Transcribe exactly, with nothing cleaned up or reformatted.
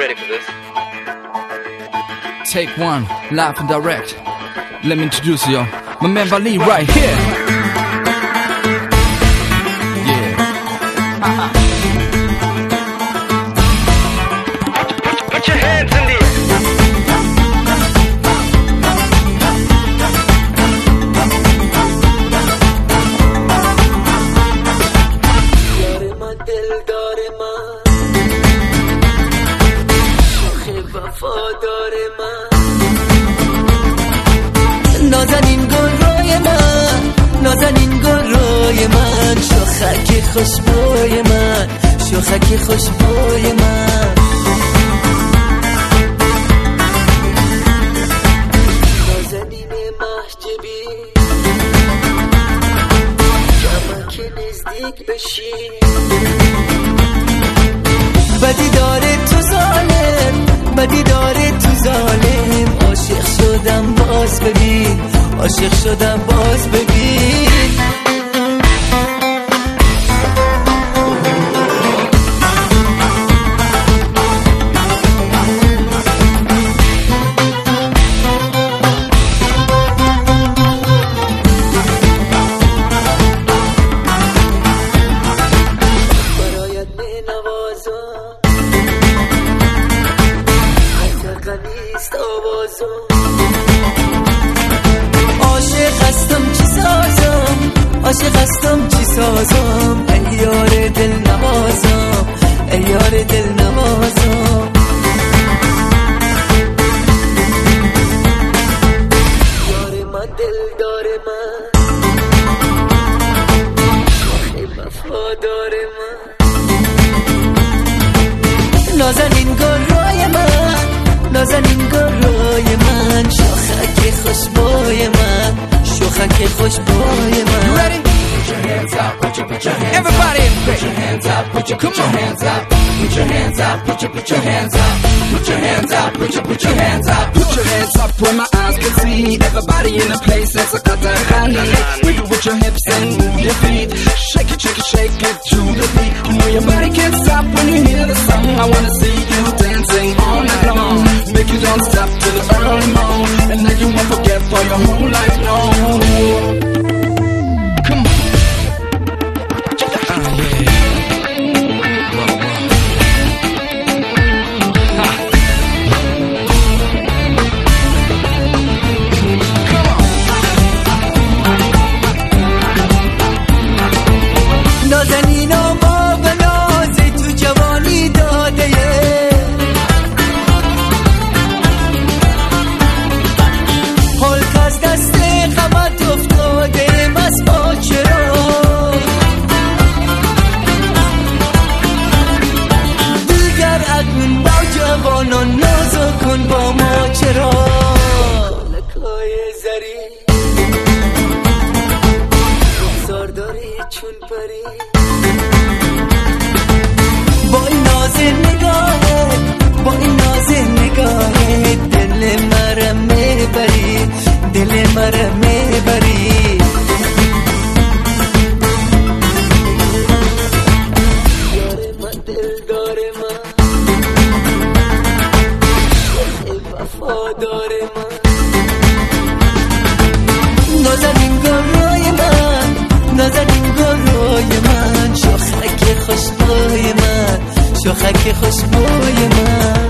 ready for this? Take one, live and direct. Let me introduce you, my man Vali right here. Yeah. Put your hands in the air. نازنین گل روی من، نازنین گل روی من، شوخک خوشبوی من، شوخک خوشبوی من. نازنین محجبی کما که نزدیک بشی، بدی داره تو ظالم، بدی داره تو ظالم. عاشق شدم باز ببین، عاشق شدم باز ببین. برایت بنوازم حتی نیست آوازم. عاشق هستم چی سازم، عاشق هستم چی سازم. ای یار دل نوازم، ای یار دل نوازم. یار من دل داره من، آخه وفادار من. نازنین گل روی من، نازنین گل روی من، شوخک خوشبوی من، شوخک خوشبوی من. You ready? Put your hands up, put your, put your hands Everybody up. Put your hands up, put your, put your hands up. Put your hands up, put your, put your hands up. Put your hands up, put your, put your hands up. Put your hands up where my eyes can see. Everybody in the place, that's a Katahani. Wiggle with your hips and move your feet. Shake it, shake it, shake it to the beat. You know your body can't stop when you hear the song. I wanna see you dancing all night long. Make you don't stop till the early morning, and then you won't forget for your whole life long. Come on. Ah, yeah. نازنین و ما به نازی تو جوانی داده حلق از دست غمت افتاده مست با چرا دیگر اکنون با جوانان نازو کن با ما چرا. لکای زری بخزار داری چون پری، با این ناز نگاهت، با این ناز نگاهت دل مرا میبری، دل مرا میبری. یار من دل داره من، وفادار من. نازنین گل روی من، نازنین گل روی من، شوخک خوشبوی من، شوخک خوشبوی من.